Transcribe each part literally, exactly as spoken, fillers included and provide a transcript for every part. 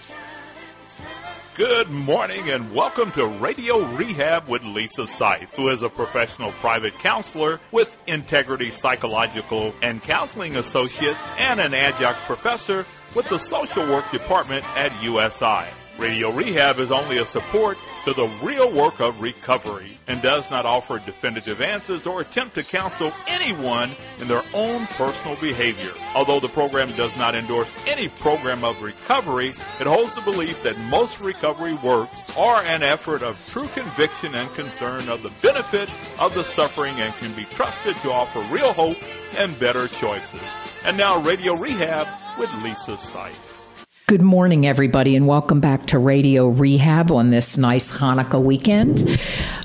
Good morning and welcome to Radio Rehab with Lisa Seif, who is a professional private counselor with Integrity Psychological and Counseling Associates and an adjunct professor with the Social Work Department at U S I. Radio Rehab is only a support to the real work of recovery and does not offer definitive answers or attempt to counsel anyone in their own personal behavior. Although the program does not endorse any program of recovery, it holds the belief that most recovery works are an effort of true conviction and concern of the benefit of the suffering and can be trusted to offer real hope and better choices. And now Radio Rehab with Lisa Seif. Good morning, everybody, and welcome back to Radio Rehab on this nice Hanukkah weekend.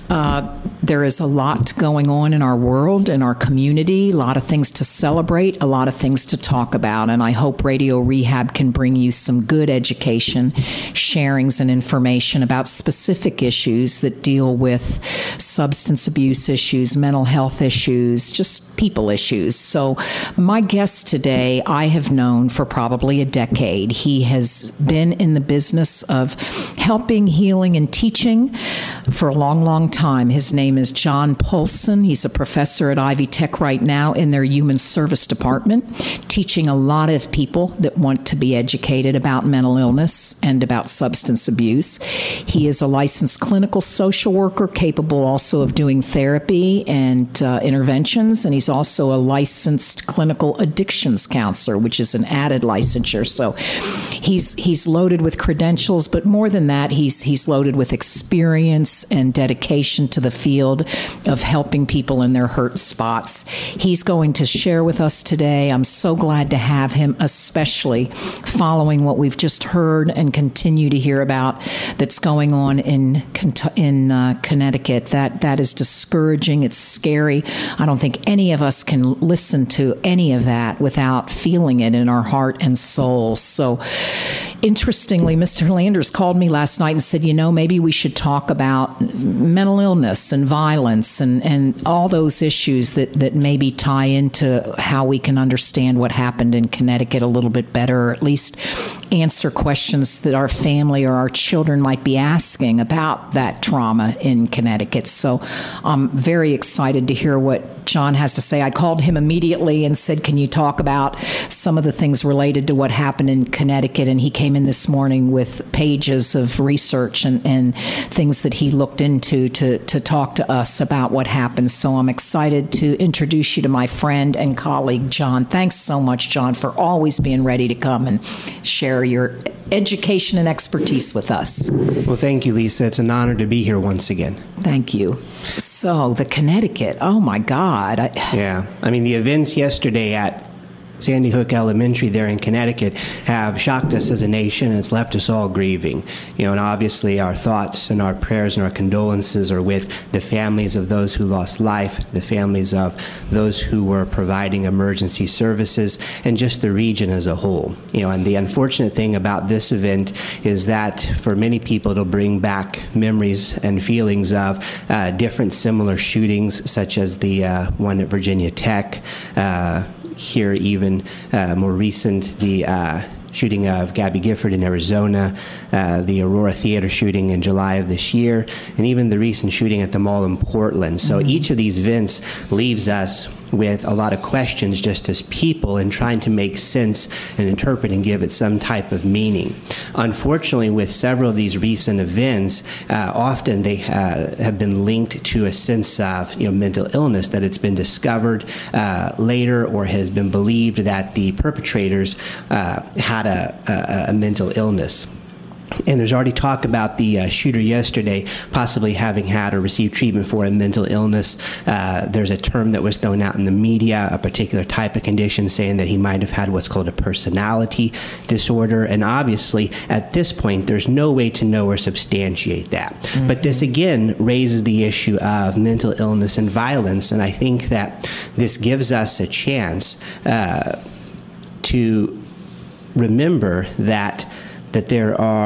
Uh, there is a lot going on in our world, in our community, a lot of things to celebrate, a lot of things to talk about, and I hope Radio Rehab can bring you some good education, sharings, and information about specific issues that deal with substance abuse issues, mental health issues, just people issues. So my guest today, I have known for probably a decade. He has been in the business of helping, healing, and teaching for a long, long time. His name is John Polson. He's a professor at Ivy Tech right now in their Human Service Department, teaching a lot of people that want to be educated about mental illness and about substance abuse. He is a licensed clinical social worker, capable also of doing therapy and uh, interventions, and he's also a licensed clinical addictions counselor, which is an added licensure. So he's he's loaded with credentials, but more than that, he's he's loaded with experience and dedication to the field of helping people in their hurt spots. He's going to share with us today. I'm so glad to have him, especially following what we've just heard and continue to hear about that's going on in in uh, Connecticut. That that is discouraging. It's scary. I don't think any of us can listen to any of that without feeling it in our heart and soul. So, interestingly, Mister Landers called me last night and said, you know, maybe we should talk about mental illness and violence and, and all those issues that, that maybe tie into how we can understand what happened in Connecticut a little bit better, or at least answer questions that our family or our children might be asking about that trauma in Connecticut. So I'm very excited to hear what John has to say. I called him immediately and said, can you talk about some of the things related to what happened in Connecticut? And he came in this morning with pages of research and, and things that he looked into to, to talk to us about what happened. So I'm excited to introduce you to my friend and colleague, John. Thanks so much, John, for always being ready to come and share your education and expertise with us. Well, thank you, Lisa. It's an honor to be here once again. Thank you. So, the Connecticut, oh my God. I, yeah. I mean, the events yesterday at Sandy Hook Elementary there in Connecticut have shocked us as a nation, and it's left us all grieving. You know, and obviously our thoughts and our prayers and our condolences are with the families of those who lost life, the families of those who were providing emergency services, and just the region as a whole. You know, and the unfortunate thing about this event is that for many people it'll bring back memories and feelings of uh, different similar shootings, such as the uh, one at Virginia Tech, uh, here even uh, more recent, the uh, shooting of Gabby Gifford in Arizona, uh, the Aurora Theater shooting in July of this year, and even the recent shooting at the mall in Portland. So mm-hmm. each of these events leaves us with a lot of questions just as people and trying to make sense and interpret and give it some type of meaning. Unfortunately, with several of these recent events, uh, often they uh, have been linked to a sense of you know mental illness, that it's been discovered uh, later or has been believed that the perpetrators uh, had a, a, a mental illness. And there's already talk about the uh, shooter yesterday possibly having had or received treatment for a mental illness. Uh, there's a term that was thrown out in the media, a particular type of condition, saying that he might have had what's called a personality disorder. And obviously, at this point, there's no way to know or substantiate that. Mm-hmm. But this, again, raises the issue of mental illness and violence. And I think that this gives us a chance uh, to remember that that there are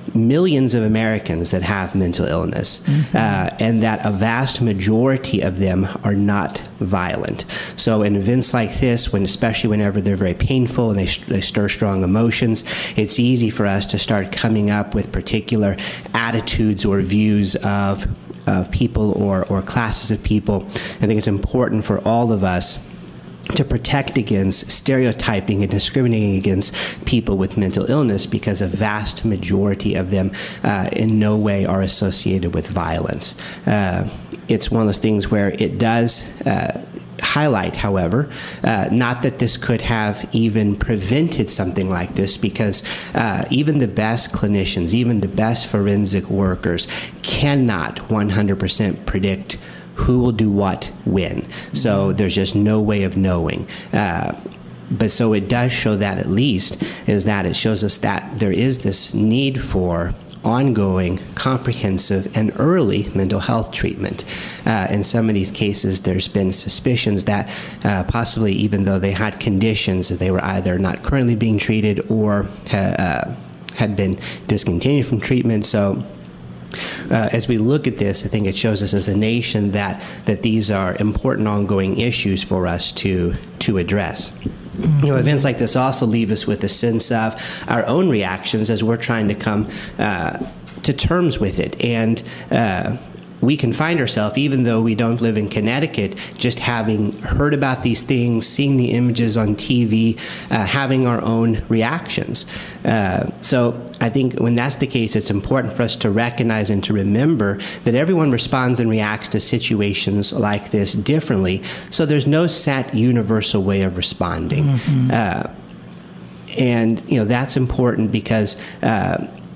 millions of Americans that have mental illness, mm-hmm. uh, and that a vast majority of them are not violent. So in events like this, when especially whenever they're very painful and they, they stir strong emotions, it's easy for us to start coming up with particular attitudes or views of of people or, or classes of people. I think it's important for all of us to protect against stereotyping and discriminating against people with mental illness, because a vast majority of them uh, in no way are associated with violence. Uh, it's one of those things where it does uh, highlight, however, uh, not that this could have even prevented something like this, because uh, even the best clinicians, even the best forensic workers cannot one hundred percent predict who will do what when. So there's just no way of knowing. Uh, but so it does show that, at least, is that it shows us that there is this need for ongoing, comprehensive, and early mental health treatment. Uh, in some of these cases, there's been suspicions that uh, possibly, even though they had conditions, that they were either not currently being treated or ha- uh, had been discontinued from treatment. So Uh, as we look at this, I think it shows us as a nation that, that these are important ongoing issues for us to to address. Mm-hmm. You know, events like this also leave us with a sense of our own reactions as we're trying to come uh, to terms with it. And uh, we can find ourselves, even though we don't live in Connecticut, just having heard about these things, seeing the images on T V, uh, having our own reactions. Uh, so I think when that's the case, it's important for us to recognize and to remember that everyone responds and reacts to situations like this differently. So there's no set universal way of responding. Mm-hmm. Uh, and, you know, that's important because uh,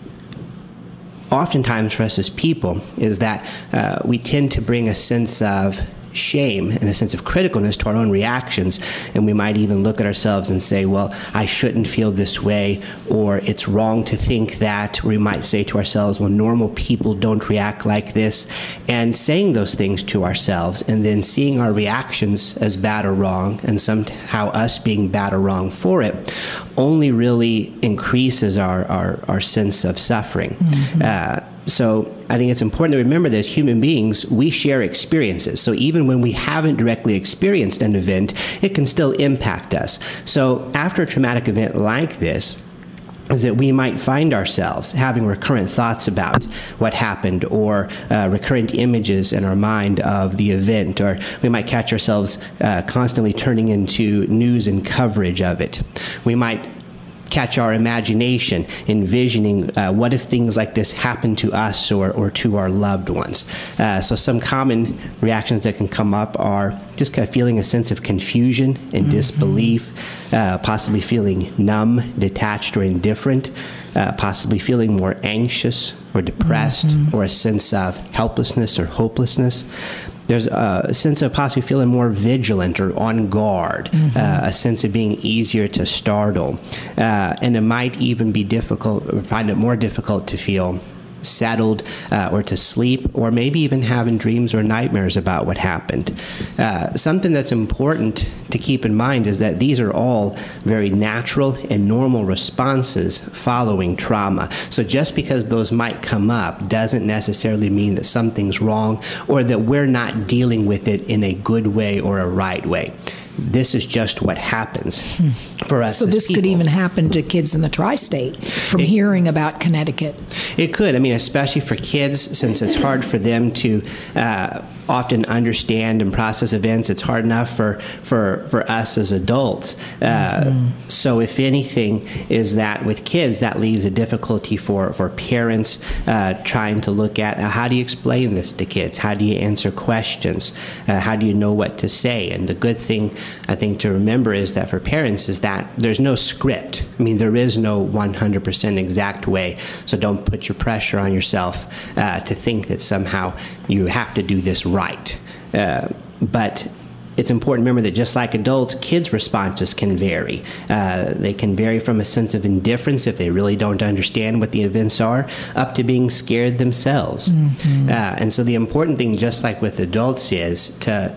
oftentimes for us as people is that uh, we tend to bring a sense of shame and a sense of criticalness to our own reactions, and we might even look at ourselves and say, well, I shouldn't feel this way, or it's wrong to think that. We might say to ourselves, well, normal people don't react like this, and saying those things to ourselves and then seeing our reactions as bad or wrong, and somehow us being bad or wrong for it, only really increases our, our, our sense of suffering. Mm-hmm. Uh, So I think it's important to remember that as human beings, we share experiences. So even when we haven't directly experienced an event, it can still impact us. So after a traumatic event like this, is that we might find ourselves having recurrent thoughts about what happened, or uh, recurrent images in our mind of the event, or we might catch ourselves uh, constantly turning into news and coverage of it. We might catch our imagination envisioning uh, what if things like this happen to us or, or to our loved ones. Uh, so some common reactions that can come up are just kind of feeling a sense of confusion and mm-hmm. disbelief, uh, possibly feeling numb, detached, or indifferent, uh, possibly feeling more anxious or depressed, mm-hmm. or a sense of helplessness or hopelessness. There's a sense of possibly feeling more vigilant or on guard, mm-hmm. uh, a sense of being easier to startle. Uh, and it might even be difficult, or find it more difficult to feel settled uh, or to sleep, or maybe even having dreams or nightmares about what happened. Uh, something that's important to keep in mind is that these are all very natural and normal responses following trauma. So just because those might come up doesn't necessarily mean that something's wrong or that we're not dealing with it in a good way or a right way. This is just what happens hmm. for us. So this people. could even happen to kids in the tri-state from it, hearing about Connecticut. It could. I mean, especially for kids, since it's hard for them to uh, often understand and process events. It's hard enough for for, for us as adults. Uh, mm-hmm. So if anything, is that with kids, that leaves a difficulty for, for parents uh, trying to look at uh, how do you explain this to kids? How do you answer questions? Uh, how do you know what to say? And the good thing, I think, to remember is that for parents is that there's no script. I mean, there is no one hundred percent exact way, so don't put your pressure on yourself uh, to think that somehow you have to do this right. Uh, but it's important to remember that just like adults, kids' responses can vary. Uh, they can vary from a sense of indifference if they really don't understand what the events are, up to being scared themselves. Mm-hmm. Uh, and so the important thing, just like with adults, is to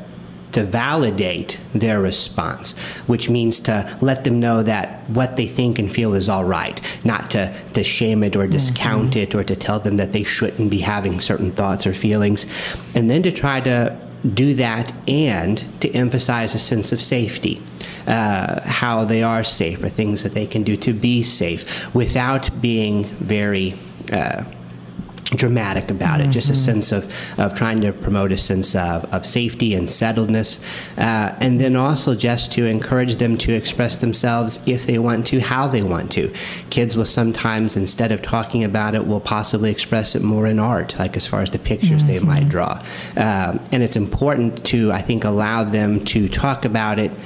to validate their response, which means to let them know that what they think and feel is all right, not to, to shame it or discount mm-hmm. it or to tell them that they shouldn't be having certain thoughts or feelings, and then to try to do that and to emphasize a sense of safety, uh, how they are safe, or things that they can do to be safe without being very uh, dramatic about mm-hmm. it, just a sense of, of trying to promote a sense of, of safety and settledness, uh, and then also just to encourage them to express themselves if they want to, how they want to. Kids will sometimes, instead of talking about it, will possibly express it more in art, like as far as the pictures mm-hmm. they might draw. Um, and it's important to, I think, allow them to talk about it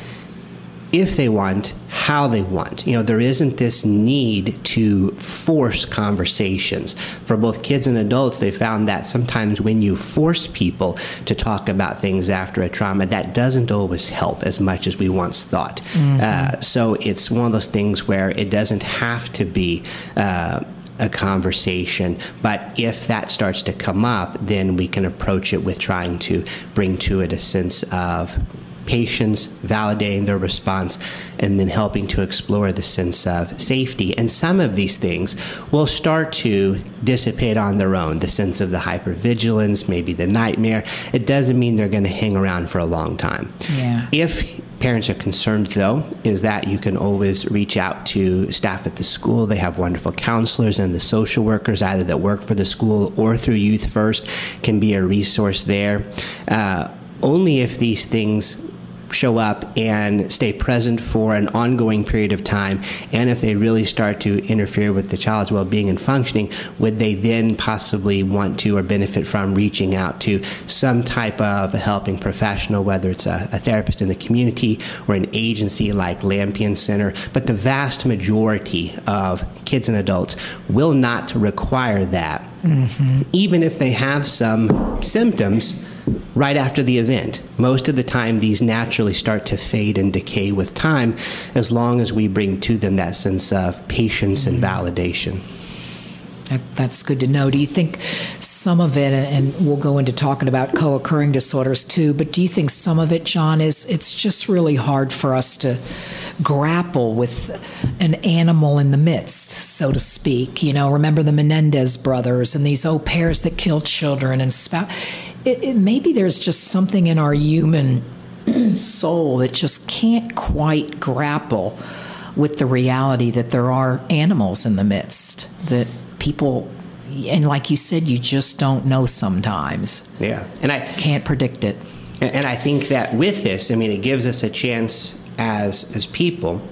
if they want, how they want. You know, there isn't this need to force conversations. For both kids and adults, they found that sometimes when you force people to talk about things after a trauma, that doesn't always help as much as we once thought. Mm-hmm. Uh, so it's one of those things where it doesn't have to be uh, a conversation, but if that starts to come up, then we can approach it with trying to bring to it a sense of patience, validating their response, and then helping to explore the sense of safety. And some of these things will start to dissipate on their own. The sense of the hypervigilance, maybe the nightmare. It doesn't mean they're going to hang around for a long time. Yeah. If parents are concerned, though, is that you can always reach out to staff at the school. They have wonderful counselors, and the social workers, either that work for the school or through Youth First, can be a resource there. Uh, only if these things show up and stay present for an ongoing period of time, and if they really start to interfere with the child's well-being and functioning, would they then possibly want to or benefit from reaching out to some type of a helping professional, whether it's a, a therapist in the community or an agency like Lampion Center. But the vast majority of kids and adults will not require that, mm-hmm. even if they have some symptoms right after the event. Most of the time, these naturally start to fade and decay with time, as long as we bring to them that sense of patience mm-hmm. and validation. That, that's good to know. Do you think some of it, and we'll go into talking about co-occurring disorders too, but do you think some of it, John, is it's just really hard for us to grapple with an animal in the midst, so to speak? You know, remember the Menendez brothers and these au pairs that killed children and spouse. It, it, maybe there's just something in our human soul that just can't quite grapple with the reality that there are animals in the midst, that people, and like you said, you just don't know sometimes. Yeah, and I can't predict it. And I think that with this, I mean, it gives us a chance as as people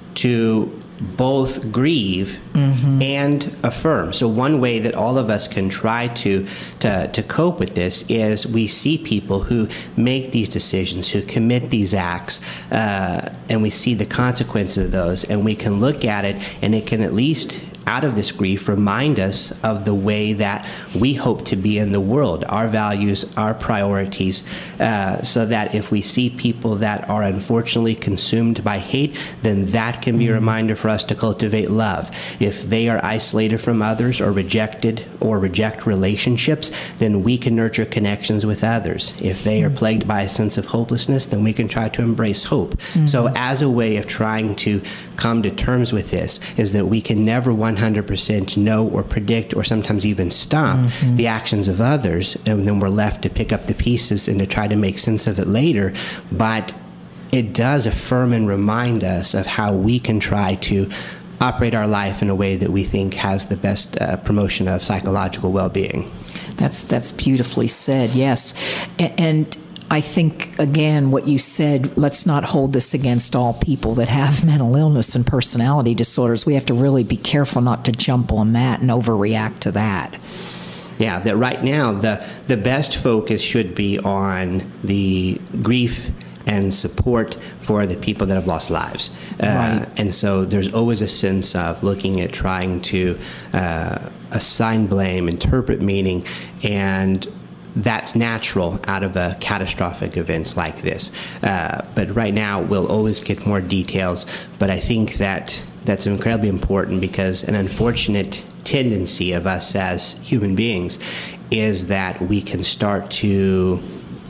to both grieve mm-hmm. and affirm. So one way that all of us can try to, to to cope with this is we see people who make these decisions, who commit these acts, uh, and we see the consequences of those, and we can look at it, and it can at least, out of this grief, remind us of the way that we hope to be in the world, our values, our priorities, uh, so that if we see people that are unfortunately consumed by hate, then that can be a reminder for us to cultivate love. If they are isolated from others or rejected or reject relationships, then we can nurture connections with others. If they are plagued by a sense of hopelessness, then we can try to embrace hope. Mm-hmm. So as a way of trying to come to terms with this is that we can never one hundred percent know or predict or sometimes even stop mm-hmm. the actions of others, and then we're left to pick up the pieces and to try to make sense of it later. But it does affirm and remind us of how we can try to operate our life in a way that we think has the best uh, promotion of psychological well-being. That's that's beautifully said, yes. And I think, again, what you said, let's not hold this against all people that have mental illness and personality disorders. We have to really be careful not to jump on that and overreact to that. Yeah, that right now the the best focus should be on the grief and support for the people that have lost lives. Uh, right. And so there's always a sense of looking at trying to uh, assign blame, interpret meaning, and that's natural out of a catastrophic event like this. Uh, but right now, we'll always get more details. But I think that that's incredibly important, because an unfortunate tendency of us as human beings is that we can start to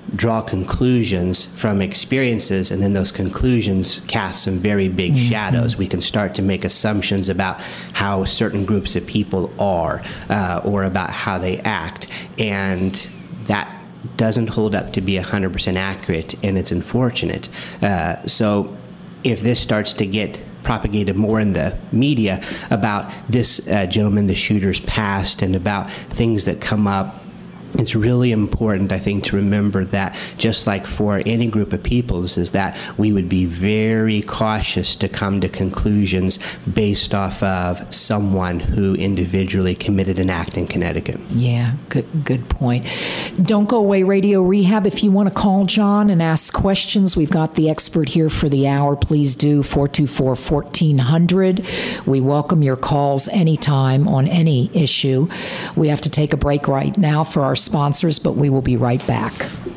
draw conclusions from experiences, and then those conclusions cast some very big mm-hmm. shadows. We can start to make assumptions about how certain groups of people are uh, or about how they act, and that doesn't hold up to be one hundred percent accurate, and it's unfortunate. Uh, so if this starts to get propagated more in the media about this uh, gentleman, the shooter's past, and about things that come up, it's really important, I think, to remember that just like for any group of peoples, is that we would be very cautious to come to conclusions based off of someone who individually committed an act in Connecticut. Yeah, good good point. Don't go away, Radio Rehab. If you want to call John and ask questions, we've got the expert here for the hour. Please do, four two four, fourteen hundred. We welcome your calls anytime on any issue. We have to take a break right now for our sponsors, but we will be right back.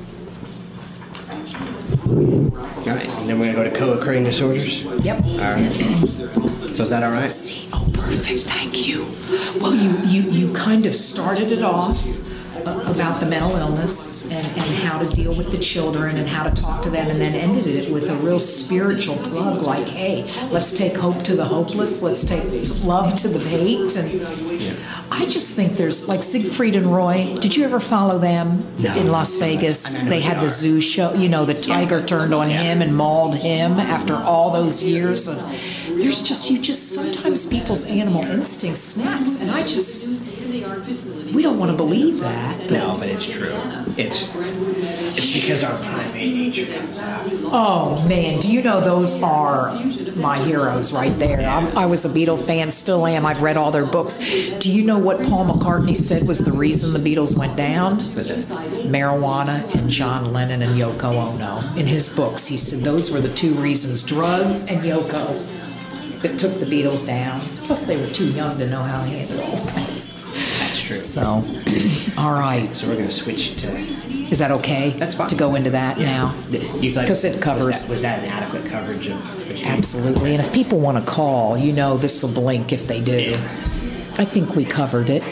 All right, and then we're going to go to co-occurring disorders? Yep. All right. So is that all right? See, oh, perfect. Thank you. Well, you, you, you kind of started it off about the mental illness and, and how to deal with the children and how to talk to them, and then ended it with a real spiritual plug like, hey, let's take hope to the hopeless, let's take love to the hate. And yeah. I just think there's, like Siegfried and Roy, did you ever follow them no. in Las Vegas? They had the zoo show, you know, the tiger yeah. turned on yeah. him and mauled him after all those years of, there's just, you just, sometimes people's animal instinct snaps, and I just, we don't want to believe that. But no, but it's true. It's it's because our primate nature comes out. Oh, man. Do you know those are my heroes right there? I'm, I was a Beatle fan, still am. I've read all their books. Do you know what Paul McCartney said was the reason the Beatles went down? Was it? Marijuana and John Lennon and Yoko Ono. In his books, he said those were the two reasons, drugs and Yoko, that took the Beatles down. Plus, they were too young to know how to handle all risks. That's true. So, all right. So we're going to switch to... Is that okay? That's fine. To go into that yeah. now? Because like, it covers... Was that, was that an adequate coverage of... Absolutely. And if people want to call, you know this will blink if they do. I think we covered it.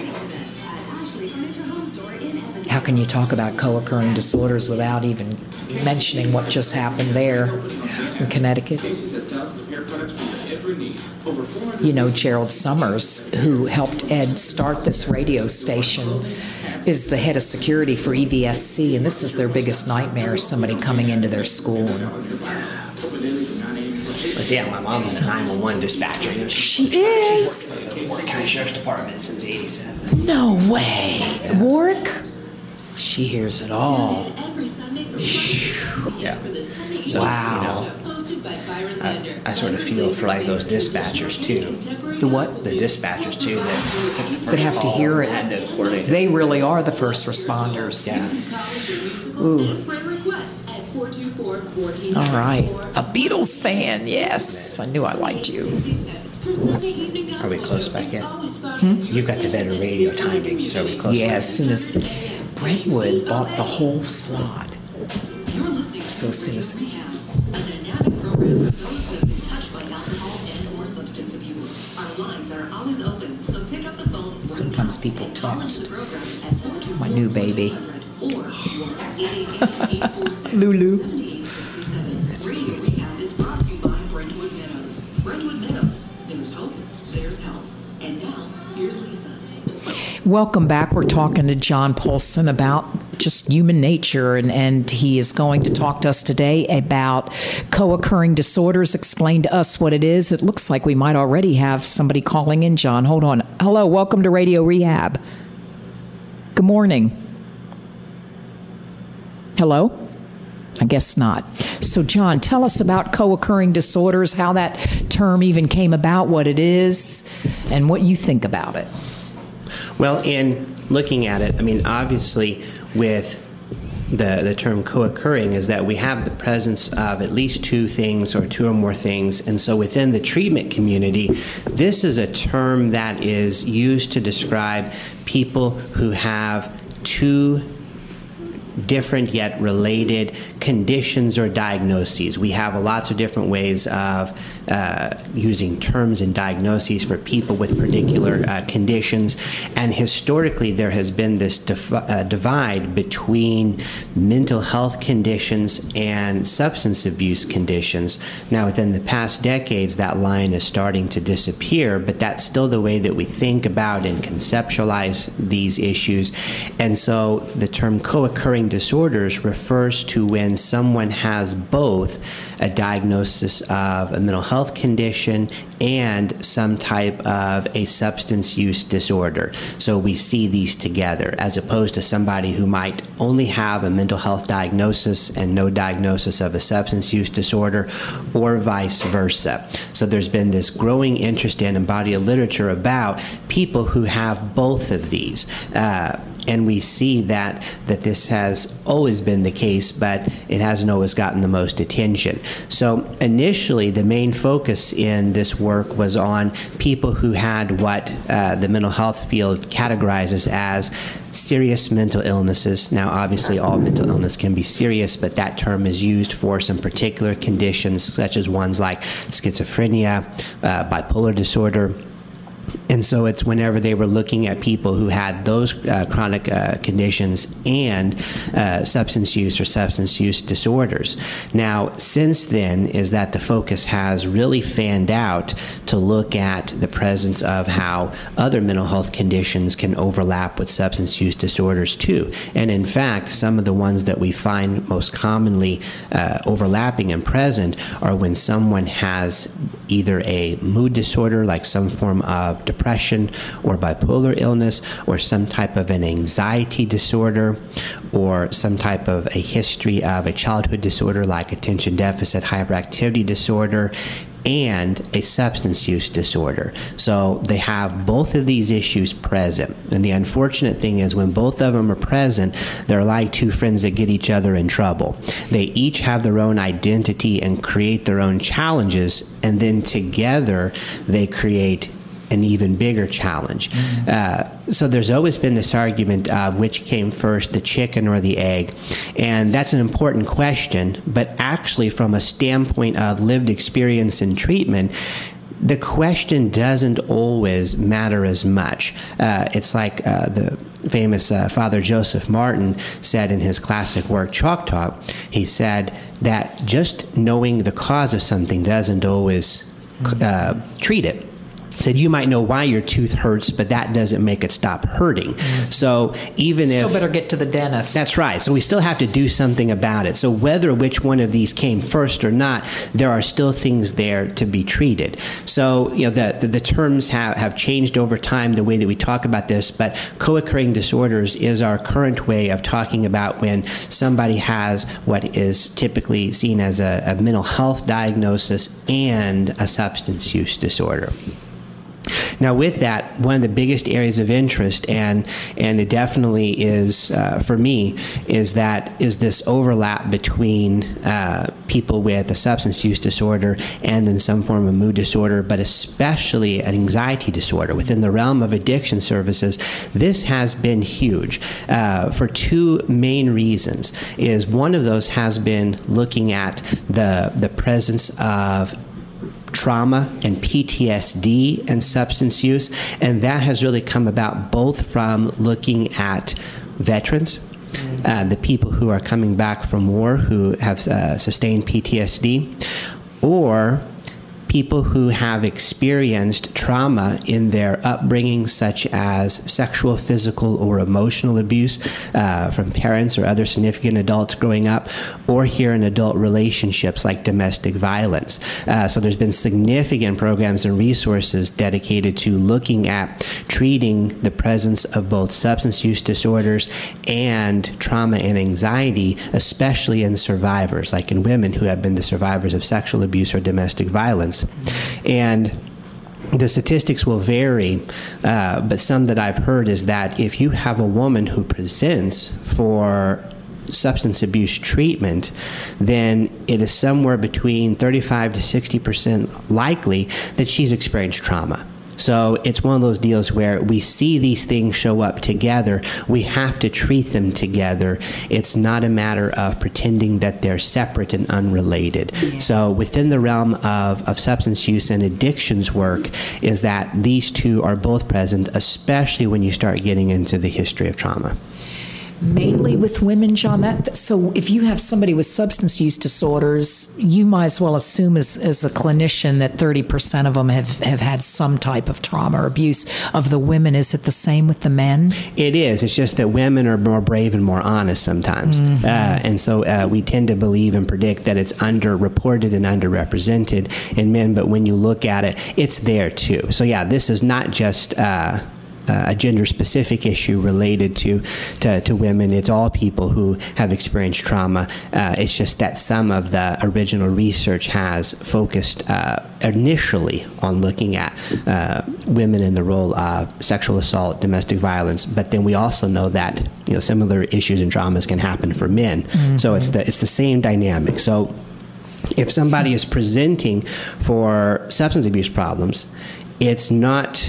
How can you talk about co-occurring disorders without even mentioning what just happened there in Connecticut? You know, Gerald Summers, who helped Ed start this radio station, is the head of security for E V S C, and this is their biggest nightmare, somebody coming into their school. But yeah, my mom's a nine one one dispatcher. You know, she, she is? She's worked for the Warwick County Sheriff's Department since eighty-seven. No way. Yeah. Warwick? She hears it all. Yeah. So, wow. You know, I, I sort of feel for like those dispatchers too. The what? The dispatchers too that, that have to hear it. Had to coordinate. They really are the first responders. Yeah. Ooh. All right. A Beatles fan, yes. I knew I liked you. Are we close back yet? Hmm? You've got the better radio timing, so are we close yeah, back? As soon as Brentwood bought the whole slot. So as soon as... Sometimes people text. My new baby. Lulu. That's cute. Welcome back. We're talking to John Paulson about just human nature, and, and he is going to talk to us today about co-occurring disorders, explain to us what it is. It looks like we might already have somebody calling in, John. Hold on. Hello, welcome to Radio Rehab. Good morning. Hello? I guess not. So, John, tell us about co-occurring disorders, how that term even came about, what it is, and what you think about it. Well, in looking at it, I mean, obviously, with the the term co-occurring is that we have the presence of at least two things or two or more things. And so within the treatment community, this is a term that is used to describe people who have two different yet related conditions or diagnoses. We have lots of different ways of uh, using terms and diagnoses for people with particular uh, conditions. And historically, there has been this dif- uh, divide between mental health conditions and substance abuse conditions. Now, within the past decades, that line is starting to disappear, but that's still the way that we think about and conceptualize these issues. And so the term co-occurring disorders refers to when someone has both a diagnosis of a mental health condition and some type of a substance use disorder. So we see these together, as opposed to somebody who might only have a mental health diagnosis and no diagnosis of a substance use disorder, or vice versa. So there's been this growing interest in and body of literature about people who have both of these. Uh, And we see that that this has always been the case, but it hasn't always gotten the most attention. So initially, the main focus in this work was on people who had what uh, the mental health field categorizes as serious mental illnesses. Now, obviously, all mental illness can be serious, but that term is used for some particular conditions, such as ones like schizophrenia, uh, bipolar disorder. And so it's whenever they were looking at people who had those uh, chronic uh, conditions and uh, substance use or substance use disorders. Now, since then, is that the focus has really fanned out to look at the presence of how other mental health conditions can overlap with substance use disorders too. And in fact, some of the ones that we find most commonly uh, overlapping and present are when someone has either a mood disorder, like some form of depression or bipolar illness, or some type of an anxiety disorder, or some type of a history of a childhood disorder like attention deficit hyperactivity disorder, and a substance use disorder. So they have both of these issues present. And the unfortunate thing is when both of them are present, they're like two friends that get each other in trouble. They each have their own identity and create their own challenges, and then together they create an even bigger challenge. Mm-hmm. Uh, so there's always been this argument of which came first, the chicken or the egg. And that's an important question, but actually from a standpoint of lived experience and treatment, the question doesn't always matter as much. Uh, it's like uh, the famous uh, Father Joseph Martin said in his classic work, Chalk Talk. He said that just knowing the cause of something doesn't always uh, treat it. Said you might know why your tooth hurts, but that doesn't make it stop hurting. Mm. So even still if... Still better get to the dentist. That's right. So we still have to do something about it. So whether which one of these came first or not, there are still things there to be treated. So, you know, the, the, the terms have, have changed over time, the way that we talk about this, but co-occurring disorders is our current way of talking about when somebody has what is typically seen as a, a mental health diagnosis and a substance use disorder. Now, with that, one of the biggest areas of interest, and and it definitely is uh, for me, is that is this overlap between uh, people with a substance use disorder and then some form of mood disorder, but especially an anxiety disorder within the realm of addiction services. This has been huge uh, for two main reasons. Is one of those has been looking at the the presence of trauma and P T S D and substance use, and that has really come about both from looking at veterans, uh, the people who are coming back from war who have uh, sustained P T S D, or people who have experienced trauma in their upbringing, such as sexual, physical, or emotional abuse uh, from parents or other significant adults growing up, or here in adult relationships like domestic violence. Uh, so there's been significant programs and resources dedicated to looking at treating the presence of both substance use disorders and trauma and anxiety, especially in survivors, like in women who have been the survivors of sexual abuse or domestic violence. And the statistics will vary, uh, but some that I've heard is that if you have a woman who presents for substance abuse treatment, then it is somewhere between thirty-five to sixty percent likely that she's experienced trauma. So it's one of those deals where we see these things show up together. We have to treat them together. It's not a matter of pretending that they're separate and unrelated. Yeah. So within the realm of, of substance use and addictions work is that these two are both present, especially when you start getting into the history of trauma. Mainly with women, John. That so if you have somebody with substance use disorders, you might as well assume as, as a clinician that thirty percent of them have, have had some type of trauma or abuse. Of the women, is it the same with the men? It is. It's just that women are more brave and more honest sometimes. Mm-hmm. Uh, and so uh, we tend to believe and predict that it's underreported and underrepresented in men. But when you look at it, it's there too. So yeah, this is not just Uh, Uh, a gender-specific issue related to, to to women. It's all people who have experienced trauma. Uh, it's just that some of the original research has focused uh, initially on looking at uh, women in the role of sexual assault, domestic violence. But then we also know that you know similar issues and traumas can happen for men. Mm-hmm. So it's the it's the same dynamic. So if somebody is presenting for substance abuse problems, it's not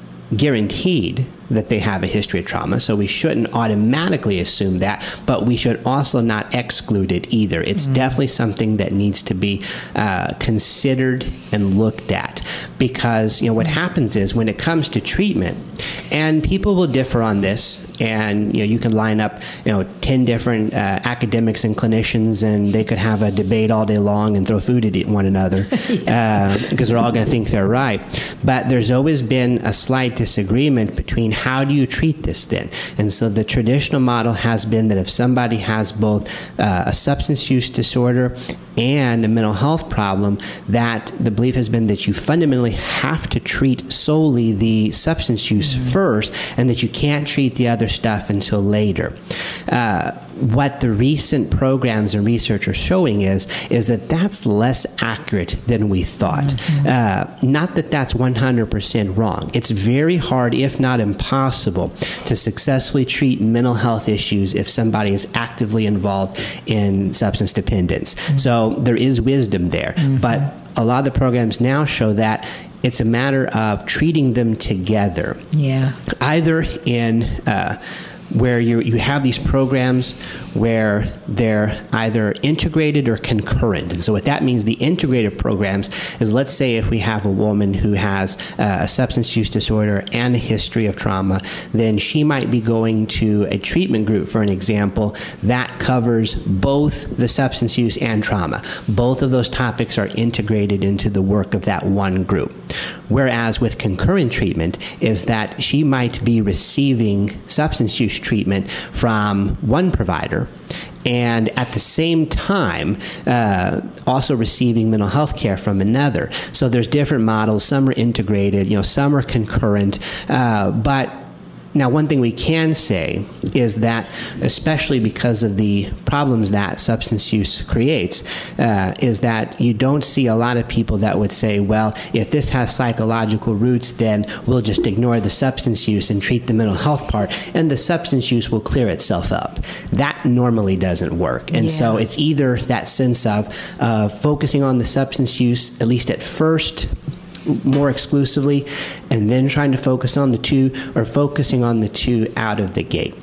guaranteed that they have a history of trauma, so we shouldn't automatically assume that, but we should also not exclude it either. It's mm-hmm. definitely something that needs to be uh, considered and looked at, because you know what happens is when it comes to treatment, and people will differ on this, and you know you can line up you know ten different uh, academics and clinicians, and they could have a debate all day long and throw food at one another yeah. uh, because they're all going to think they're right. But there's always been a slight disagreement between how do you treat this then? And so the traditional model has been that if somebody has both uh, a substance use disorder and a mental health problem, that the belief has been that you fundamentally have to treat solely the substance use mm-hmm. first, and that you can't treat the other stuff until later. Uh, what the recent programs and research are showing is is that that's less accurate than we thought. Mm-hmm. Uh, not that that's one hundred percent wrong. It's very hard, if not impossible, to successfully treat mental health issues if somebody is actively involved in substance dependence. Mm-hmm. So there is wisdom there. Mm-hmm. But a lot of the programs now show that it's a matter of treating them together. Yeah. Either in uh, where you you have these programs where they're either integrated or concurrent. And so what that means, the integrated programs, is let's say if we have a woman who has uh, a substance use disorder and a history of trauma, then she might be going to a treatment group, for an example, that covers both the substance use and trauma. Both of those topics are integrated into the work of that one group. Whereas with concurrent treatment is that she might be receiving substance use treatment from one provider, and at the same time uh, also receiving mental health care from another. So there's different models. Some are integrated, you know, some are concurrent, uh, but now, one thing we can say is that, especially because of the problems that substance use creates, uh, is that you don't see a lot of people that would say, well, if this has psychological roots, then we'll just ignore the substance use and treat the mental health part, and the substance use will clear itself up. That normally doesn't work. And yeah. so it's either that sense of uh, focusing on the substance use, at least at first, more exclusively, and then trying to focus on the two, or focusing on the two out of the gate.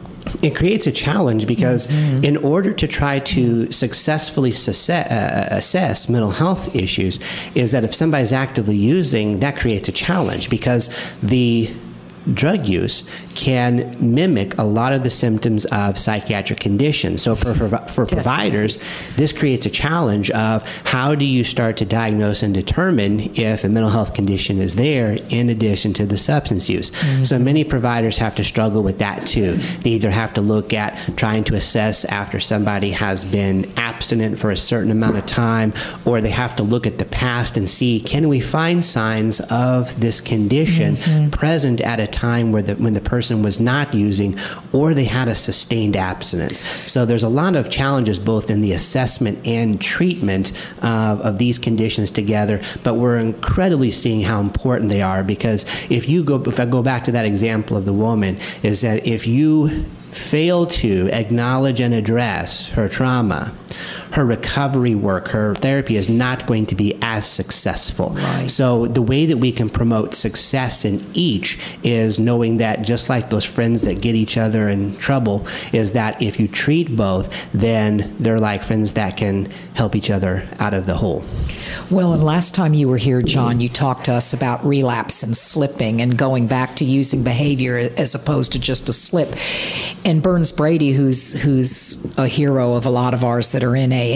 It creates a challenge because mm-hmm. in order to try to successfully success, uh, assess mental health issues, is that if somebody's actively using, that creates a challenge, because the drug use can mimic a lot of the symptoms of psychiatric conditions. So for, for, for providers, this creates a challenge of how do you start to diagnose and determine if a mental health condition is there in addition to the substance use. Mm-hmm. So many providers have to struggle with that too. They either have to look at trying to assess after somebody has been abstinent for a certain amount of time, or they have to look at the past and see, can we find signs of this condition mm-hmm. present at a time where the, when the person was not using, or they had a sustained abstinence. So there's a lot of challenges both in the assessment and treatment of, of these conditions together, but we're incredibly seeing how important they are, because if you go, if I go back to that example of the woman, is that if you fail to acknowledge and address her trauma her recovery work, her therapy is not going to be as successful. Right. So the way that we can promote success in each is knowing that just like those friends that get each other in trouble, is that if you treat both, then they're like friends that can help each other out of the hole. Well, and last time you were here, John, you talked to us about relapse and slipping and going back to using behavior as opposed to just a slip. And Burns Brady, who's who's a hero of a lot of ours that are in A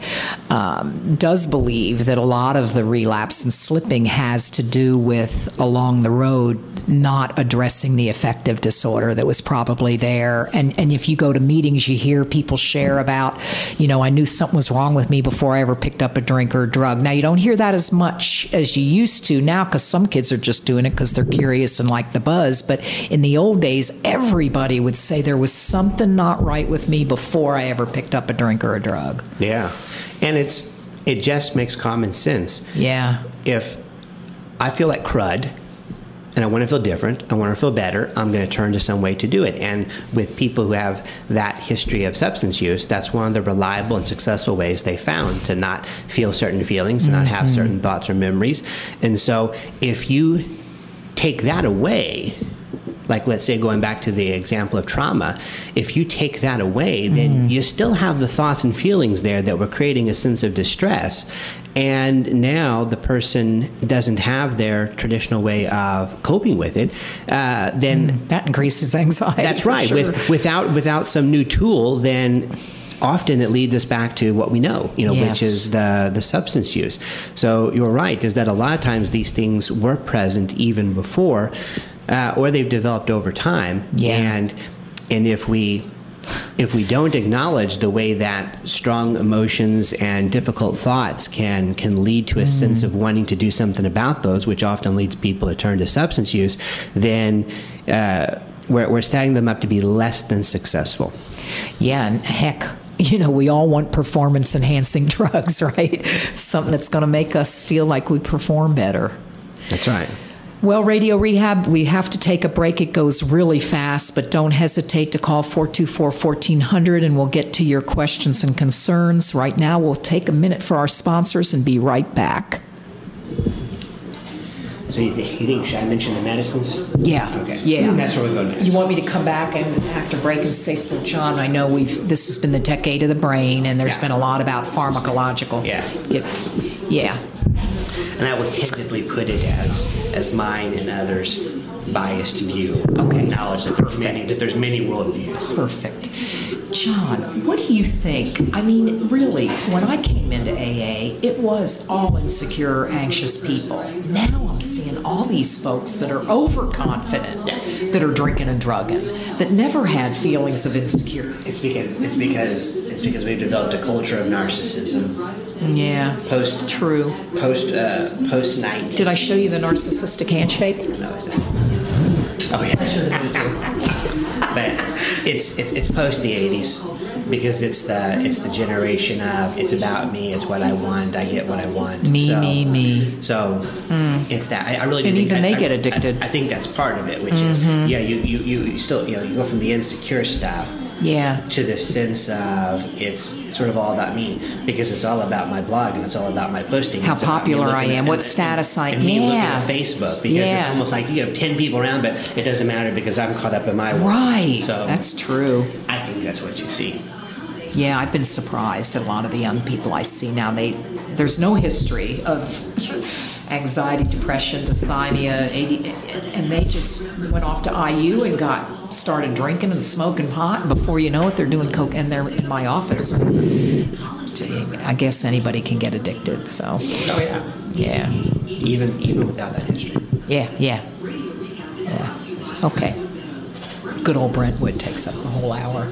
A, um, does believe that a lot of the relapse and slipping has to do with along the road not addressing the affective disorder that was probably there. And and if you go to meetings, you hear people share about, you know, I knew something was wrong with me before I ever picked up a drink or a drug. Now, you don't hear that as much as you used to now because some kids are just doing it because they're curious and like the buzz. But in the old days, everybody would say there was something not right with me before I ever picked up a drink or a drug. Yeah. And it's it just makes common sense. Yeah. If I feel like crud, and I want to feel different, I want to feel better, I'm going to turn to some way to do it. And with people who have that history of substance use, that's one of the reliable and successful ways they found to not feel certain feelings, to not have Mm-hmm. certain thoughts or memories. And so if you take that away, like let's say going back to the example of trauma, if you take that away, then Mm-hmm. you still have the thoughts and feelings there that were creating a sense of distress. And now the person doesn't have their traditional way of coping with it, uh, then That increases anxiety. that's for right. sure. With, without without some new tool, then often it leads us back to what we know, you know, Yes. which is the the substance use. So you're right, is that a lot of times these things were present even before, uh, or they've developed over time. Yeah. And and if we if we don't acknowledge the way that strong emotions and difficult thoughts can can lead to a mm. sense of wanting to do something about those, which often leads people to turn to substance use, then uh, we're, we're setting them up to be less than successful. Yeah, and heck, you know, we all want performance-enhancing drugs, right? Something that's going to make us feel like we perform better. That's right. Well, Radio Rehab, we have to take a break. It goes really fast, but don't hesitate to call four two four, fourteen hundred and we'll get to your questions and concerns. Right now, we'll take a minute for our sponsors and be right back. So you, th- you think, should I mention the medicines? Yeah. Okay. Yeah. That's where we go next. You want me to come back and after break and say, so John, I know we've this has been the decade of the brain, and there's Yeah. been a lot about pharmacological. Yeah. Yeah. And I will tentatively put it as as mine and others' biased view. Okay. Knowledge that there's many that there's many worldviews. Perfect. John, what do you think? I mean, really, when I came into A A, it was all insecure, anxious people. Now I'm seeing all these folks that are overconfident, that are drinking and drugging, that never had feelings of insecurity. It's because it's because it's because we've developed a culture of narcissism. Yeah. Post True. post uh, post night. Did I show you the narcissistic handshake? No, it's not. Oh yeah. But it's it's it's post the eighties because it's the it's the generation of it's about me, it's what I want, I get what I want. Me, so, me, me. So mm. it's that. I, I really do And think even I, they I, get addicted. I, I think that's part of it, which mm-hmm. is yeah, you, you you still you know you go from the insecure stuff. Yeah. To this sense of it's, it's sort of all about me because it's all about my blog and it's all about my posting. How it's about me popular I looking am, at, what and, status I am. And me looking Yeah. at Facebook because Yeah. it's almost like you have ten people around, but it doesn't matter because I'm caught up in my world. Right. So that's true. I think that's what you see. Yeah, I've been surprised at a lot of the young people I see now. They there's no history of anxiety, depression, dysthymia, A D, and they just went off to I U and got started drinking and smoking pot, and before you know it, they're doing coke, and they're in my office. I guess anybody can get addicted. So. Oh yeah. Yeah. Even even without that history. Yeah. Yeah. Yeah. Okay. Good old Brentwood takes up the whole hour.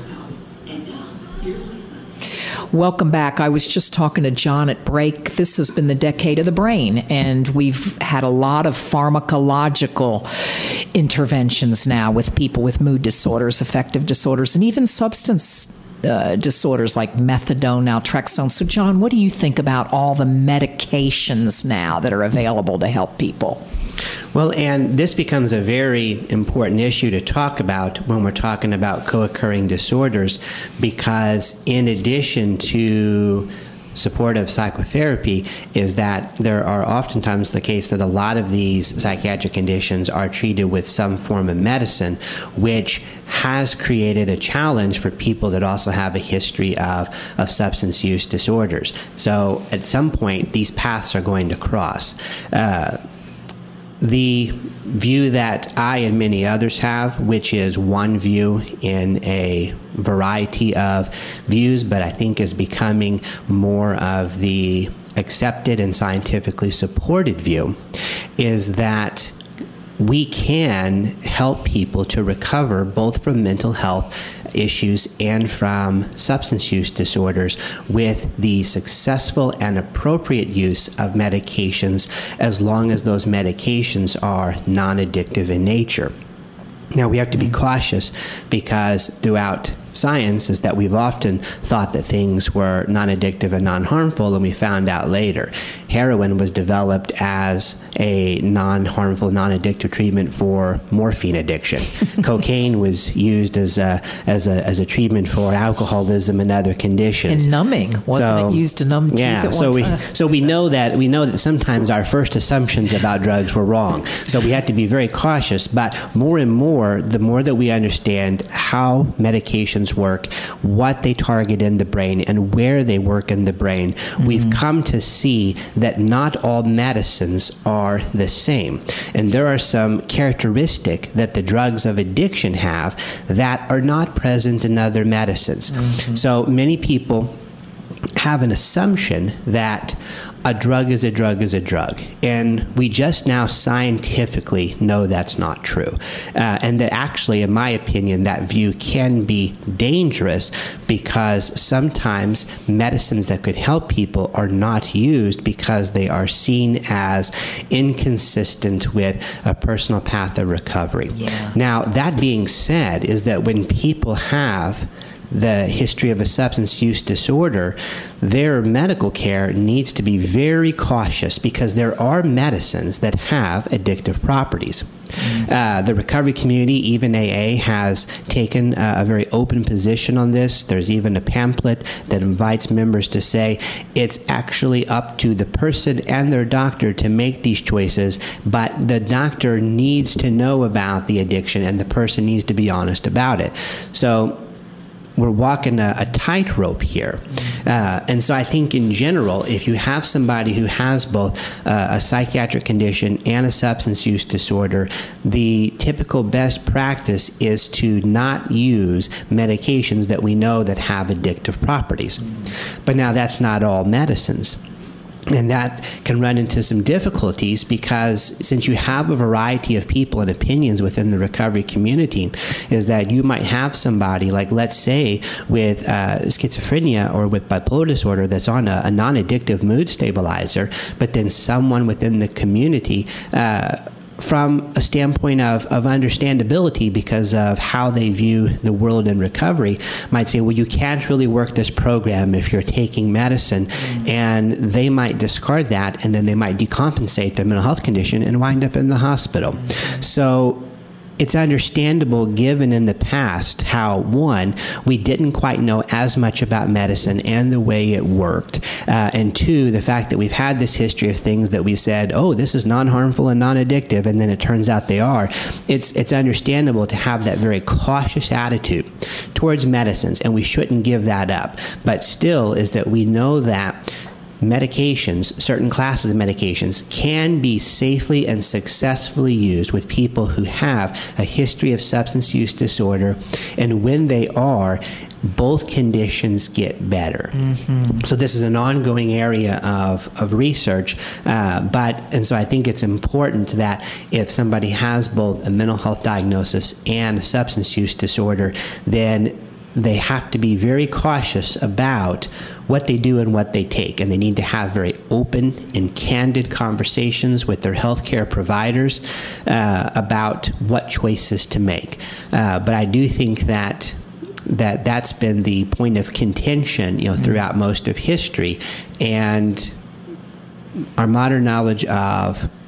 Welcome back. I was just talking to John at break. This has been the decade of the brain, and we've had a lot of pharmacological interventions now with people with mood disorders, affective disorders, and even substance uh, disorders like methadone, naltrexone. So, John, what do you think about all the medications now that are available to help people? Well, and this becomes a very important issue to talk about when we're talking about co-occurring disorders, because in addition to supportive psychotherapy is that there are oftentimes the case that a lot of these psychiatric conditions are treated with some form of medicine, which has created a challenge for people that also have a history of, of substance use disorders. So at some point, these paths are going to cross. Uh, The view that I and many others have, which is one view in a variety of views, but I think is becoming more of the accepted and scientifically supported view, is that we can help people to recover both from mental health issues and from substance use disorders with the successful and appropriate use of medications, as long as those medications are non-addictive in nature. Now, we have to be cautious, because throughout science is that we've often thought that things were non-addictive and non-harmful, and we found out later. Heroin was developed as a non-harmful, non-addictive treatment for morphine addiction. Cocaine was used as a, as a as a treatment for alcoholism and other conditions. And numbing, wasn't so, it used to numb teeth yeah, at so one we time? so we know that we know that sometimes our first assumptions about drugs were wrong. So we have to be very cautious. But more and more, the more that we understand how medications work, what they target in the brain, and where they work in the brain, mm-hmm. we've come to see that not all medicines are the same. And there are some characteristics that the drugs of addiction have that are not present in other medicines. Mm-hmm. So many people have an assumption that a drug is a drug is a drug. And we just now scientifically know that's not true. Uh, and that actually, in my opinion, that view can be dangerous, because sometimes medicines that could help people are not used because they are seen as inconsistent with a personal path of recovery. Yeah. Now, that being said, is that when people have the history of a substance use disorder, their medical care needs to be very cautious, because there are medicines that have addictive properties. Mm-hmm. Uh, the recovery community, even A A, has taken a, a very open position on this. There's even a pamphlet that invites members to say it's actually up to the person and their doctor to make these choices, but the doctor needs to know about the addiction and the person needs to be honest about it. So we're walking a, a tightrope here. Uh, and so I think in general, if you have somebody who has both uh, a psychiatric condition and a substance use disorder, the typical best practice is to not use medications that we know that have addictive properties. But now that's not all medicines. And that can run into some difficulties, because since you have a variety of people and opinions within the recovery community, is that you might have somebody, like let's say with uh, schizophrenia or with bipolar disorder, that's on a, a non-addictive mood stabilizer, but then someone within the community uh, from a standpoint of, of understandability, because of how they view the world in recovery, might say, well, you can't really work this program if you're taking medicine. Mm-hmm. And they might discard that, and then they might decompensate their mental health condition and wind up in the hospital. Mm-hmm. So it's understandable, given in the past how, one, we didn't quite know as much about medicine and the way it worked, uh, and two, the fact that we've had this history of things that we said, oh, this is non-harmful and non-addictive, and then it turns out they are. It's it's understandable to have that very cautious attitude towards medicines, and we shouldn't give that up. But still, is that we know that medications, certain classes of medications, can be safely and successfully used with people who have a history of substance use disorder, and when they are, both conditions get better. Mm-hmm. So this is an ongoing area of, of research, uh, but, and so I think it's important that if somebody has both a mental health diagnosis and a substance use disorder, then they have to be very cautious about what they do and what they take, and they need to have very open and candid conversations with their healthcare providers uh, about what choices to make. Uh, but I do think that that that's been the point of contention, you know, throughout most of history, and our modern knowledge of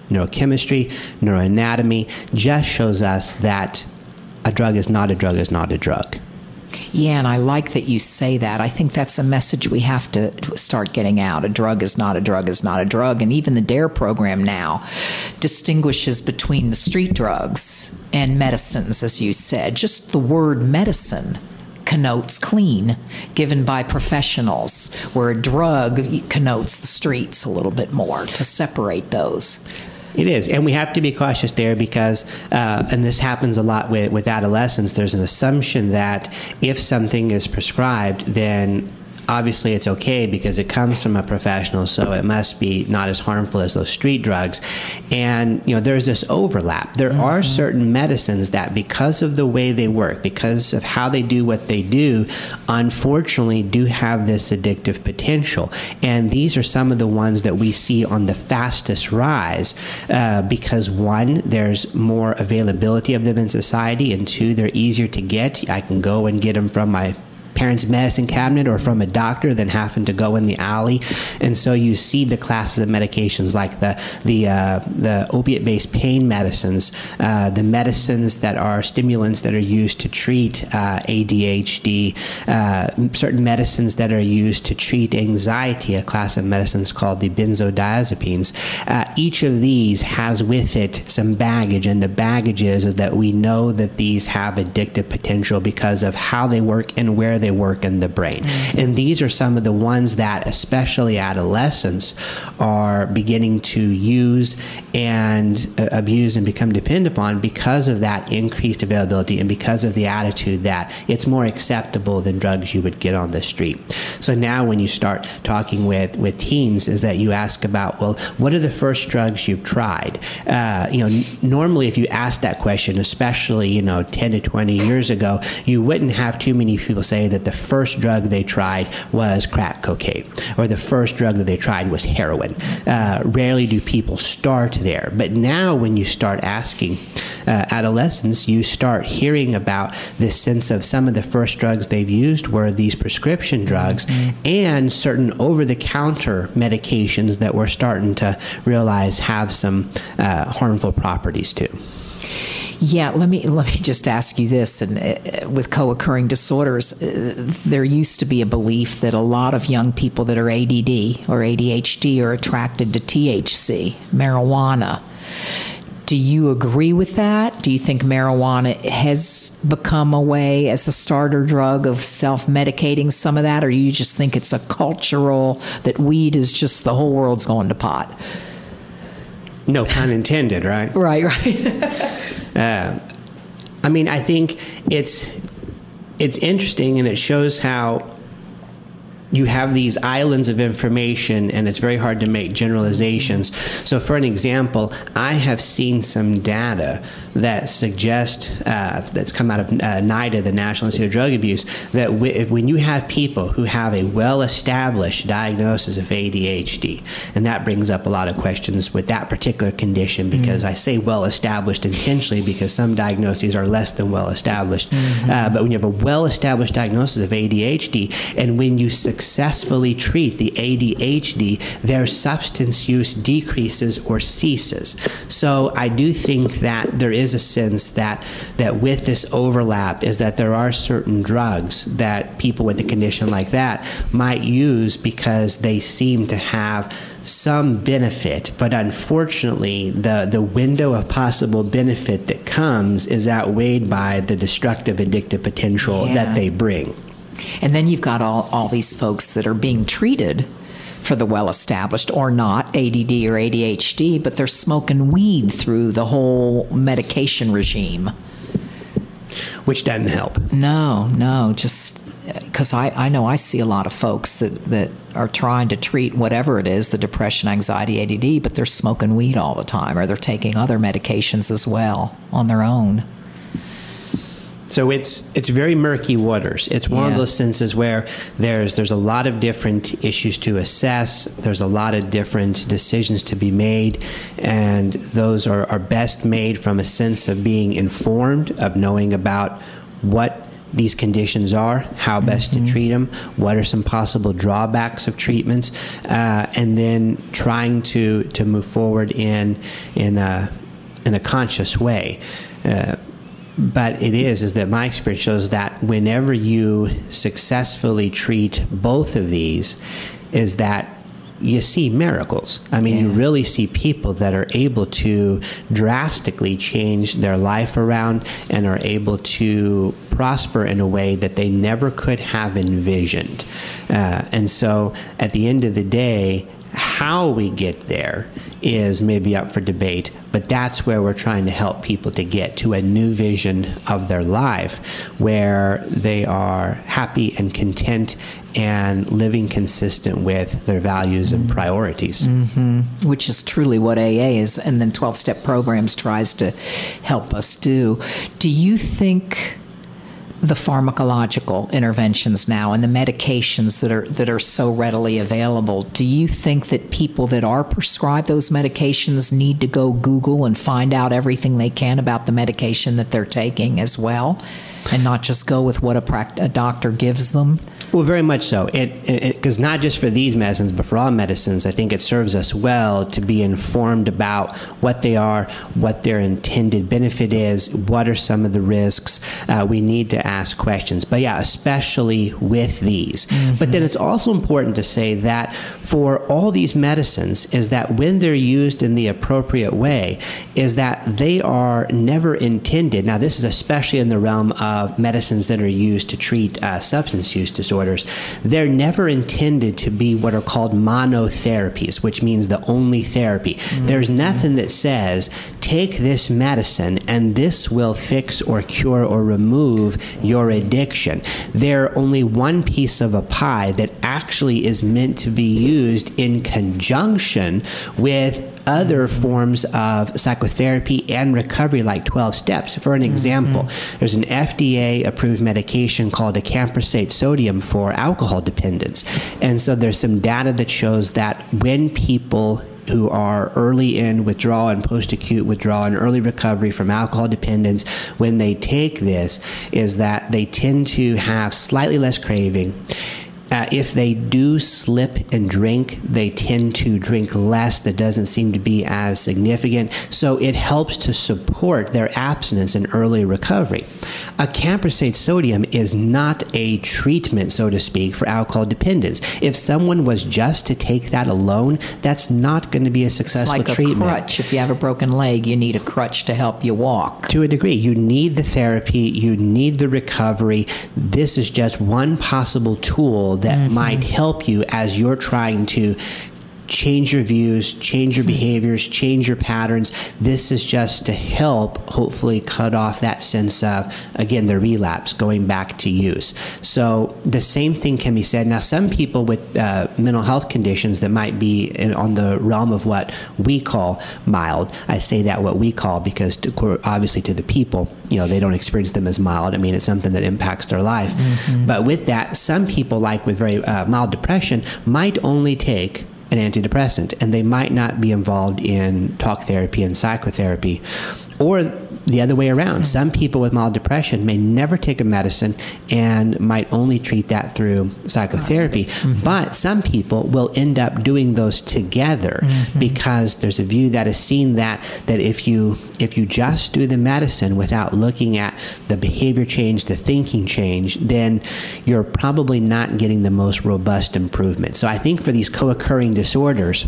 neurochemistry, neuroanatomy, just shows us that a drug is not a drug is not a drug. Yeah, and I like that you say that. I think that's a message we have to start getting out. A drug is not a drug is not a drug. And even the D A R E program now distinguishes between the street drugs and medicines, as you said. Just the word medicine connotes clean, given by professionals, where a drug connotes the streets a little bit more, to separate those. It is, and we have to be cautious there because, uh, and this happens a lot with, with adolescents, there's an assumption that if something is prescribed, then obviously it's okay because it comes from a professional, so it must be not as harmful as those street drugs. And, you know, there's this overlap. There mm-hmm. are certain medicines that, because of the way they work, because of how they do what they do, unfortunately do have this addictive potential. And these are some of the ones that we see on the fastest rise uh, because, one, there's more availability of them in society, and two, they're easier to get. I can go and get them from my parents' medicine cabinet or from a doctor than having to go in the alley. And so you see the classes of medications like the the uh, the opiate-based pain medicines, uh, the medicines that are stimulants that are used to treat uh, A D H D, uh, certain medicines that are used to treat anxiety, a class of medicines called the benzodiazepines. Uh, each of these has with it some baggage, and the baggage is, is that we know that these have addictive potential because of how they work and where they work in the brain. Mm-hmm. And these are some of the ones that especially adolescents are beginning to use and uh, abuse and become dependent upon because of that increased availability and because of the attitude that it's more acceptable than drugs you would get on the street. So now when you start talking with, with teens is that you ask about, well, what are the first drugs you've tried? Uh, you know, n- normally if you ask that question, especially, you know, ten to twenty years ago, you wouldn't have too many people say that the first drug they tried was crack cocaine, or the first drug that they tried was heroin. Uh, rarely do people start there. But now when you start asking uh, adolescents, you start hearing about this sense of some of the first drugs they've used were these prescription drugs mm-hmm. and certain over-the-counter medications that we're starting to realize have some uh, harmful properties too. Yeah, let me let me just ask you this. And uh, with co-occurring disorders, uh, there used to be a belief that a lot of young people that are A D D or A D H D are attracted to T H C, marijuana. Do you agree with that? Do you think marijuana has become a way as a starter drug of self-medicating some of that, or do you just think it's a cultural, that weed is just the whole world's going to pot? No pun intended, right? Right, right. Uh, I mean, I think it's it's interesting, and it shows how you have these islands of information, and it's very hard to make generalizations. So, for an example, I have seen some data that suggest, uh, that's come out of uh, NIDA, the National Institute of Drug Abuse, that w- when you have people who have a well-established diagnosis of A D H D, and that brings up a lot of questions with that particular condition, because mm-hmm. I say well-established intentionally because some diagnoses are less than well-established. Mm-hmm. Uh, but when you have a well-established diagnosis of A D H D, and when you successfully treat the A D H D, their substance use decreases or ceases. So I do think that there is a sense that that with this overlap is that there are certain drugs that people with a condition like that might use because they seem to have some benefit, but unfortunately the, the window of possible benefit that comes is outweighed by the destructive addictive potential yeah. that they bring. And then you've got all, all these folks that are being treated for the well-established or not, A D D or A D H D, but they're smoking weed through the whole medication regime. Which doesn't help. No, no, just because I, I know I see a lot of folks that, that are trying to treat whatever it is, the depression, anxiety, A D D, but they're smoking weed all the time, or they're taking other medications as well on their own. So it's it's very murky waters. It's one yeah. of those senses where there's there's a lot of different issues to assess. There's a lot of different decisions to be made, and those are, are best made from a sense of being informed, of knowing about what these conditions are, how best mm-hmm. to treat them, what are some possible drawbacks of treatments, uh, and then trying to, to move forward in in a, in a conscious way. Uh, but it is, is that my experience shows that whenever you successfully treat both of these, is that you see miracles. I mean, yeah. you really see people that are able to drastically change their life around and are able to prosper in a way that they never could have envisioned. Uh, and so at the end of the day, how we get there is maybe up for debate, but that's where we're trying to help people to get to a new vision of their life where they are happy and content and living consistent with their values and priorities. Mm-hmm. Which is truly what A A is, and then twelve-step programs tries to help us do. Do you think the pharmacological interventions now and the medications that are that are so readily available, do you think that people that are prescribed those medications need to go Google and find out everything they can about the medication that they're taking as well, and not just go with what a, pract- a doctor gives them? Well, very much so. It because not just for these medicines, but for all medicines, I think it serves us well to be informed about what they are, what their intended benefit is, what are some of the risks. Uh, we need to ask questions. But yeah, especially with these. Mm-hmm. But then it's also important to say that for all these medicines is that when they're used in the appropriate way, is that they are never intended. Now, this is especially in the realm of medicines that are used to treat uh, substance use disorders. They're never intended to be what are called monotherapies, which means the only therapy. Mm-hmm. There's nothing that says, take this medicine and this will fix or cure or remove your addiction. They're only one piece of a pie that actually is meant to be used in conjunction with other forms of psychotherapy and recovery, like twelve steps. For an example, mm-hmm. there's an F D A-approved medication called acamprosate sodium for alcohol dependence. And so there's some data that shows that when people who are early in withdrawal and post-acute withdrawal and early recovery from alcohol dependence, when they take this, is that they tend to have slightly less craving. Uh, if they do slip and drink, they tend to drink less. That doesn't seem to be as significant. So it helps to support their abstinence and early recovery. Acamprosate sodium is not a treatment, so to speak, for alcohol dependence. If someone was just to take that alone, that's not going to be a successful treatment. It's like treatment. A crutch. If you have a broken leg, you need a crutch to help you walk. To a degree. You need the therapy. You need the recovery. This is just one possible tool that mm-hmm. might help you as you're trying to change your views, change your behaviors, change your patterns. This is just to help hopefully cut off that sense of, again, the relapse, going back to use. So the same thing can be said. Now, some people with uh, mental health conditions that might be in, on the realm of what we call mild, I say that what we call because to, obviously to the people, you know, they don't experience them as mild. I mean, it's something that impacts their life. Mm-hmm. But with that, some people, like with very uh, mild depression, might only take an antidepressant, and they might not be involved in talk therapy and psychotherapy. Or the other way around. Some people with mild depression may never take a medicine and might only treat that through psychotherapy. Mm-hmm. But some people will end up doing those together mm-hmm. because there's a view that has seen that that if you if you just do the medicine without looking at the behavior change, the thinking change, then you're probably not getting the most robust improvement. So I think for these co-occurring disorders,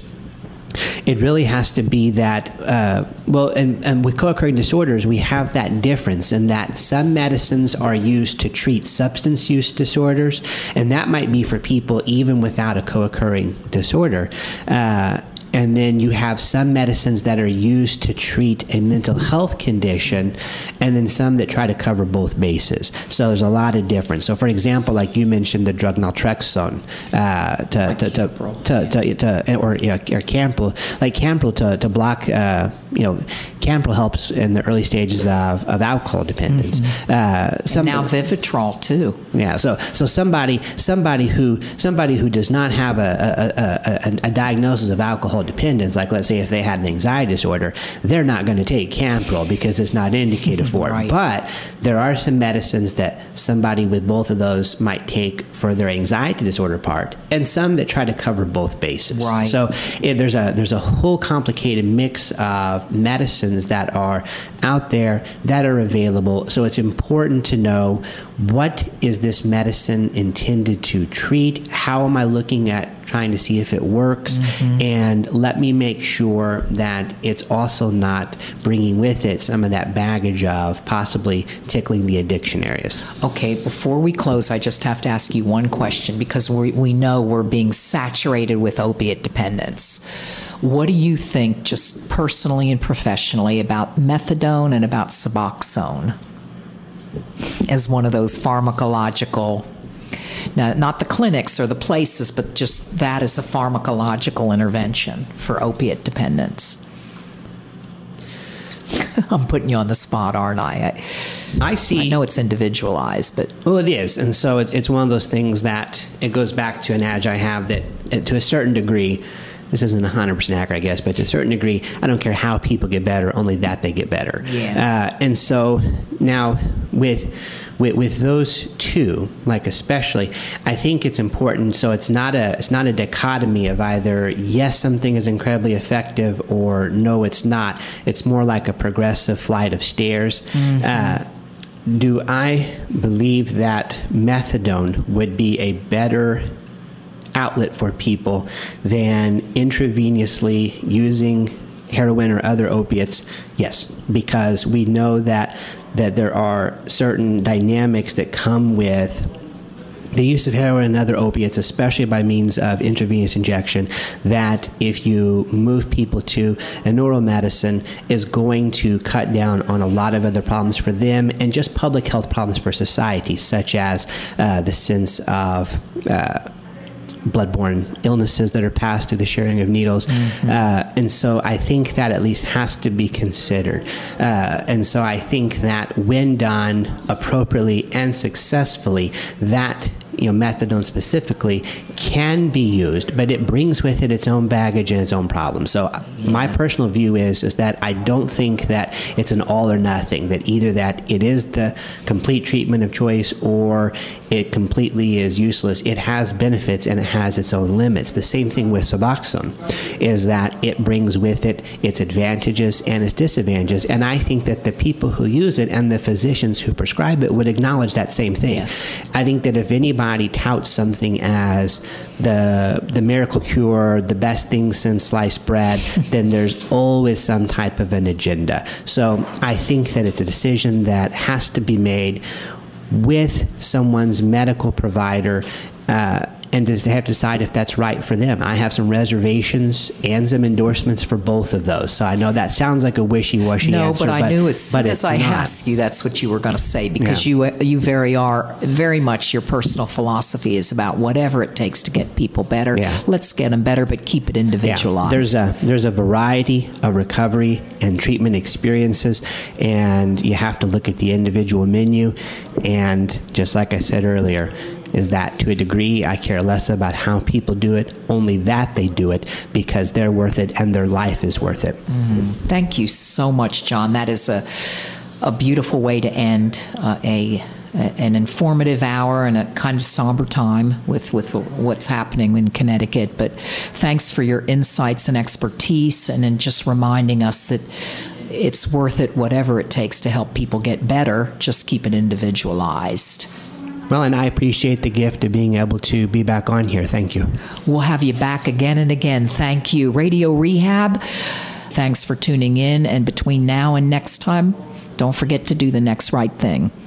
it really has to be that, uh, well, and, and with co-occurring disorders, we have that difference in that some medicines are used to treat substance use disorders, and that might be for people even without a co-occurring disorder. Uh, And then you have some medicines that are used to treat a mental health condition, and then some that try to cover both bases. So there's a lot of difference. So, for example, like you mentioned, the drug naltrexone, uh, to, to, to, to, to, to, or, you know, or Campril, like Campril to, to block, uh, you know, Campril helps in the early stages of, of alcohol dependence. Mm-hmm. Uh, some, and now Vivitrol too. Yeah. So, so somebody, somebody who, somebody who does not have a, a, a, a, a diagnosis of alcohol alcohol dependence, like let's say if they had an anxiety disorder, they're not going to take Campril because it's not indicated for it. Right. But there are some medicines that somebody with both of those might take for their anxiety disorder part, and some that try to cover both bases. Right. So it, there's a there's a whole complicated mix of medicines that are out there that are available. So it's important to know, what is this medicine intended to treat? How am I looking at trying to see if it works? Mm-hmm. And let me make sure that it's also not bringing with it some of that baggage of possibly tickling the addiction areas. Okay, before we close, I just have to ask you one question, because we, we know we're being saturated with opiate dependence. What do you think, just personally and professionally, about methadone and about Suboxone as one of those pharmacological, now, not the clinics or the places, but just that as a pharmacological intervention for opiate dependence? I'm putting you on the spot, aren't I? I, I see. I know it's individualized, but... Well, it is. And so it, it's one of those things that it goes back to an adage I have that, uh, to a certain degree, this isn't one hundred percent accurate, I guess, but to a certain degree, I don't care how people get better, only that they get better. Yeah. Uh, and so now with, with with those two, like especially, I think it's important. So it's not a it's not a dichotomy of either yes, something is incredibly effective, or no, it's not. It's more like a progressive flight of stairs. Mm-hmm. Uh, do I believe that methadone would be a better outlet for people than intravenously using heroin or other opiates? Yes, because we know that that there are certain dynamics that come with the use of heroin and other opiates, especially by means of intravenous injection, that if you move people to an oral medicine, is going to cut down on a lot of other problems for them and just public health problems for society, such as uh, the sense of uh, bloodborne illnesses that are passed through the sharing of needles. Mm-hmm. Uh, and so I think that at least has to be considered. Uh, and so I think that when done appropriately and successfully, that, you know, methadone specifically can be used, but it brings with it its own baggage and its own problems. So yeah. my personal view is is that I don't think that it's an all or nothing, that either that it is the complete treatment of choice or it completely is useless. It has benefits and it has its own limits. The same thing with Suboxone, is that it brings with it its advantages and its disadvantages. And I think that the people who use it and the physicians who prescribe it would acknowledge that same thing. Yes. I think that if anybody touts something as the the miracle cure, the best thing since sliced bread, then there's always some type of an agenda. So I think that it's a decision that has to be made with someone's medical provider, uh, and just have to decide if that's right for them. I have some reservations and some endorsements for both of those. So I know that sounds like a wishy-washy no, answer. No, but I knew as soon as I not. asked you, that's what you were going to say, because yeah. you you very are very much, your personal philosophy is about whatever it takes to get people better. Yeah. Let's get them better, but keep it individualized. Yeah. There's a there's a variety of recovery and treatment experiences, and you have to look at the individual menu. And just like I said earlier, is that to a degree I care less about how people do it, only that they do it because they're worth it and their life is worth it. Mm-hmm. Thank you so much, John. That is a a beautiful way to end uh, a, a an informative hour and a kind of somber time with, with what's happening in Connecticut. But thanks for your insights and expertise, and in just reminding us that it's worth it, whatever it takes to help people get better. Just keep it individualized. Well, and I appreciate the gift of being able to be back on here. Thank you. We'll have you back again and again. Thank you. Radio Rehab, thanks for tuning in. And between now and next time, don't forget to do the next right thing.